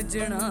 सजना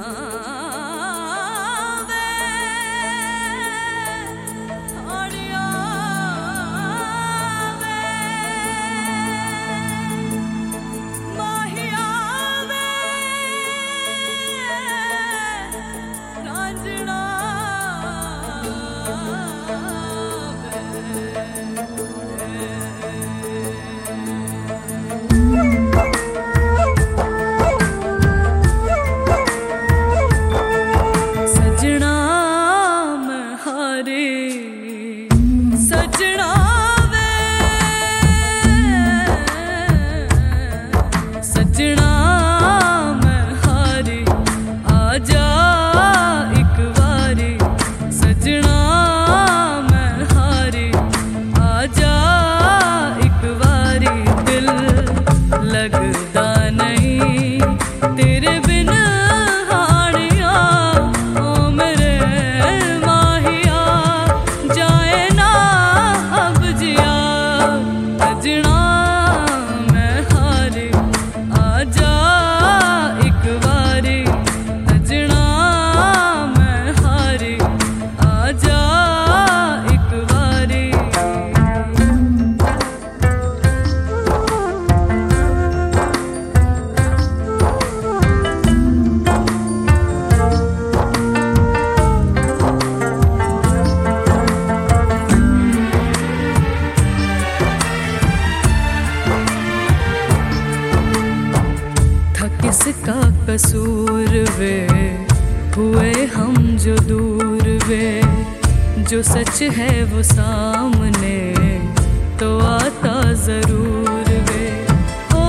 किसका कसूर वे हुए हम जो दूर वे, जो सच है वो सामने तो आता जरूर वे। ओ,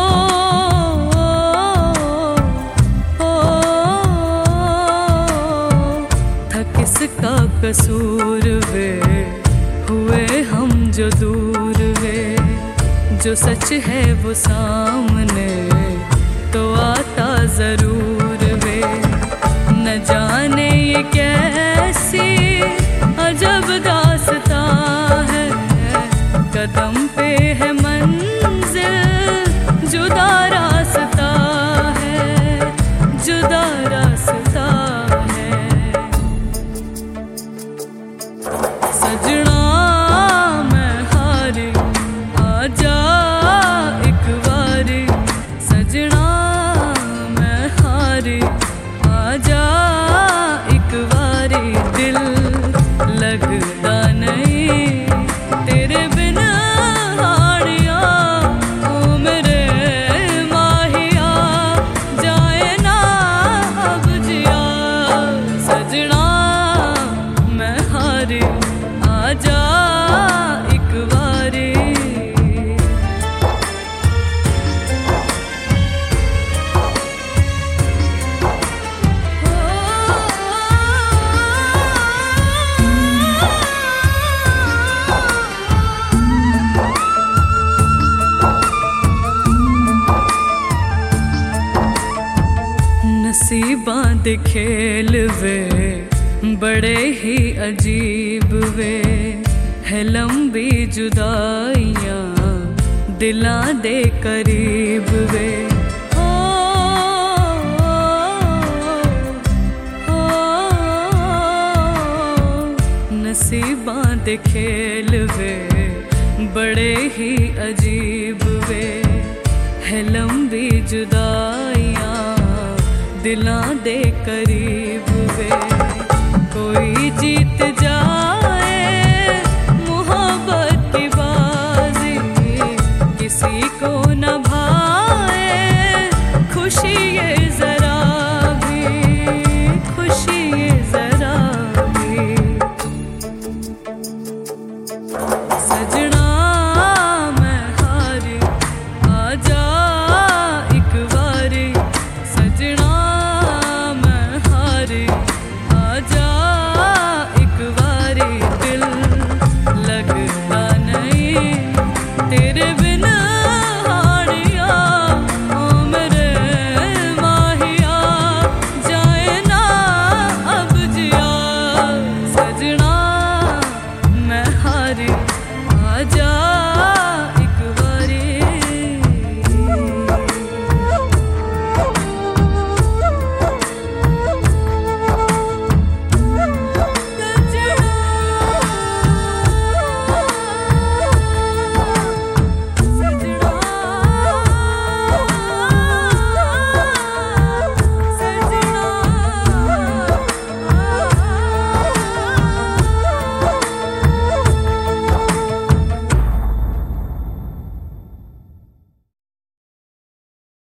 था किसका कसूर वे हुए हम जो दूर वे, जो सच है वो सामने तो आता जरूर वे। न जाने ये कैसी अजब दास्तां है, कदम पे है मंजिल जुदा रास्ता है, जुदा रास्ता है। सजना मैं हारी आजा एक बारी, सजना आजा एक बारी, दिल लगता नहीं तेरे बिना हाड़िया, ओ मेरे माहिया जाए ना अब जिया। सजना मैं हारी आजा एक बारी। नसीबां दे खेल वे बड़े ही अजीब वे, है लंबी जुदाइयां दिलां दे करीब वे। ओ, नसीबां दे खेल वे बड़े ही अजीब वे, है लंबी जुदाइयां दिलां दे करीब वे। कोई जीत जा